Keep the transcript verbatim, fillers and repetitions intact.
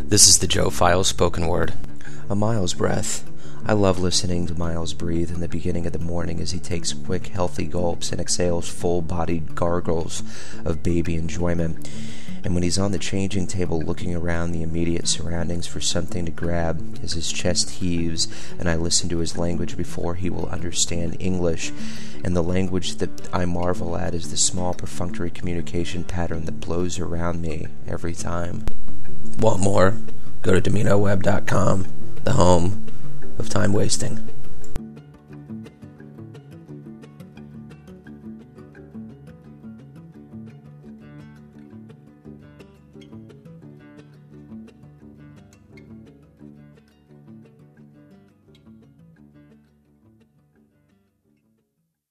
This is the Joe Files spoken word. A Miles breath. I love listening to Miles breathe in the beginning of the morning as he takes quick, healthy gulps and exhales full-bodied gargles of baby enjoyment. And when he's on the changing table looking around the immediate surroundings for something to grab as his chest heaves and I listen to his language before he will understand English. And the language that I marvel at is the small perfunctory communication pattern that blows around me every time. Want more? Go to Domino Web dot com, the home of time wasting.